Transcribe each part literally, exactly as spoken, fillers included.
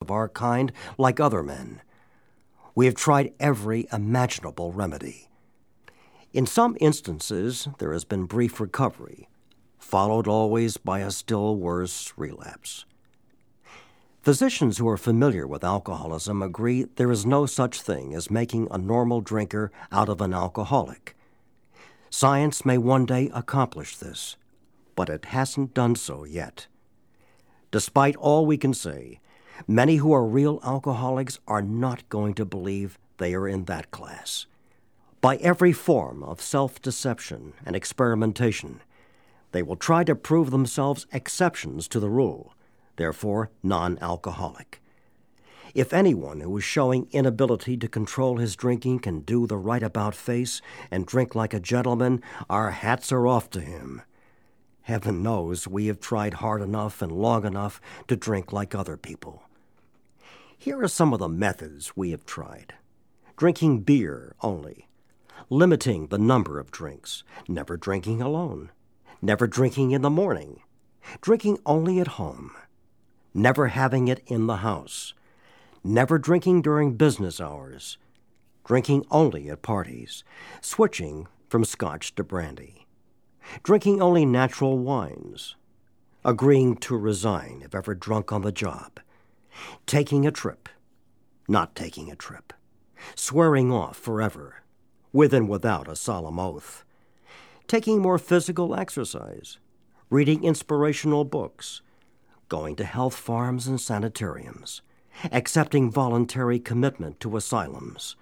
of our kind like other men. We have tried every imaginable remedy. In some instances, there has been brief recovery, followed always by a still worse relapse. Physicians who are familiar with alcoholism agree there is no such thing as making a normal drinker out of an alcoholic. Science may one day accomplish this, but it hasn't done so yet. Despite all we can say, many who are real alcoholics are not going to believe they are in that class. By every form of self-deception and experimentation, they will try to prove themselves exceptions to the rule, therefore non-alcoholic. If anyone who is showing inability to control his drinking can do the right about face and drink like a gentleman, our hats are off to him. Heaven knows we have tried hard enough and long enough to drink like other people. Here are some of the methods we have tried. Drinking beer only. Limiting the number of drinks. Never drinking alone. Never drinking in the morning. Drinking only at home. Never having it in the house. Never drinking during business hours. Drinking only at parties. Switching from scotch to brandy. Drinking only natural wines. Agreeing to resign if ever drunk on the job. Taking a trip. Not taking a trip. Swearing off forever, with and without a solemn oath. Taking more physical exercise. Reading inspirational books. Going to health farms and sanitariums. Accepting voluntary commitment to asylums.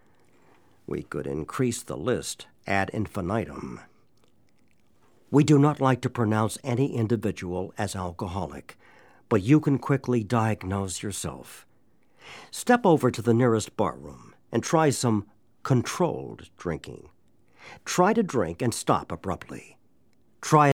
We could increase the list ad infinitum. We do not like to pronounce any individual as alcoholic, but you can quickly diagnose yourself. Step over to the nearest barroom and try some controlled drinking. Try to drink and stop abruptly. Try